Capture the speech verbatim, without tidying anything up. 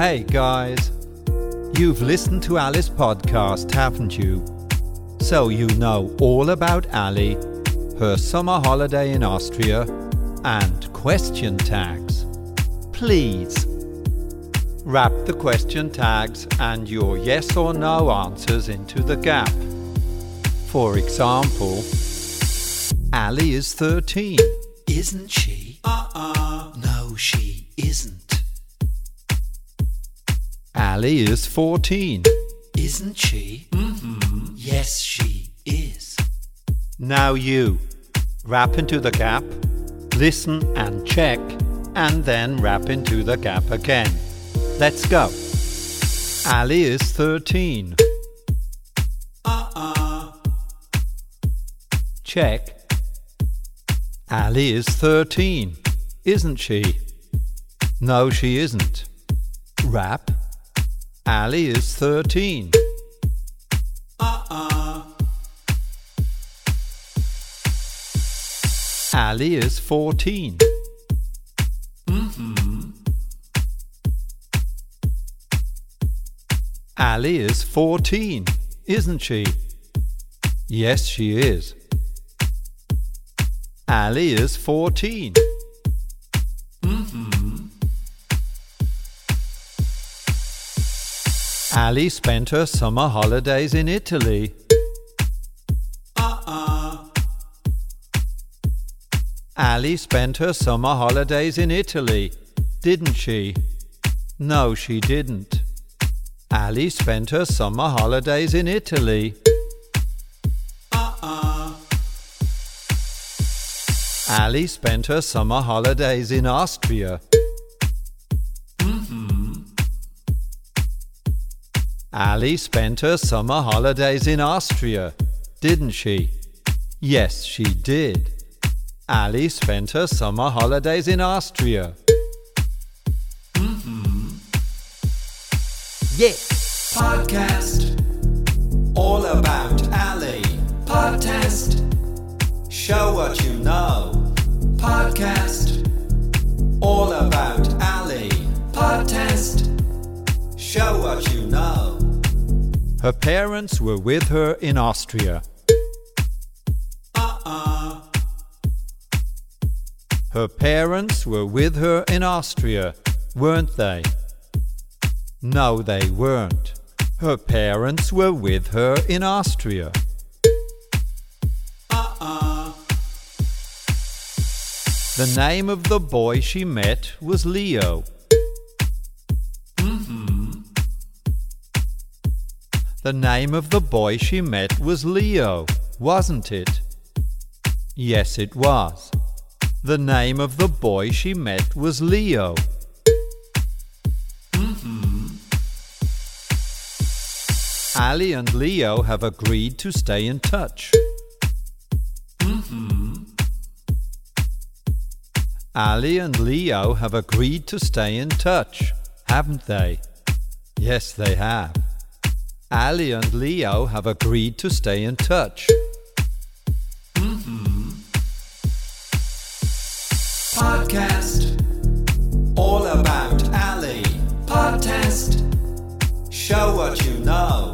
Hey guys, you've listened to Ali's podcast, haven't you? So you know all about Ali, her summer holiday in Austria, and question tags. Please, wrap the question tags and your yes or no answers into the gap. For example, Ali is thirteen. Isn't she? Uh-uh. No, she isn't. Ali is fourteen. Isn't she? Mm-hmm. Yes, she is. Now you, wrap into the gap, listen and check, and then wrap into the gap again. Let's go. Ali is thirteen. Uh-uh. Check. Ali is thirteen, isn't she? No, she isn't. Wrap. Ali is thirteen. Uh-uh. Ali is fourteen. Mm-hmm. Ali is fourteen, isn't she? Yes, she is. Ali is fourteen. Mm-hmm. Ali spent her summer holidays in Italy. Uh-uh. Ali spent her summer holidays in Italy, didn't she? No, she didn't. Ali spent her summer holidays in Italy. Uh-uh. Ali spent her summer holidays in Austria. Mm-hmm. Ali spent her summer holidays in Austria, didn't she? Yes, she did. Ali spent her summer holidays in Austria. Mm-hmm. Yeah! Podcast. All about Ali. Podcast. Show what you know. Podcast. All about Ali. Podcast. Show what you know. Her parents were with her in Austria. Uh-uh. Her parents were with her in Austria, weren't they? No, they weren't. Her parents were with her in Austria. Uh-uh. The name of the boy she met was Leo. Mm-hmm. The name of the boy she met was Leo, wasn't it? Yes, it was. The name of the boy she met was Leo. Mm-hmm. Ali and Leo have agreed to stay in touch. Mm-hmm. Ali and Leo have agreed to stay in touch, haven't they? Yes, they have. Ali and Leo have agreed to stay in touch. Mm-hmm. Podcast. All about Ali. Podcast. Show what you know.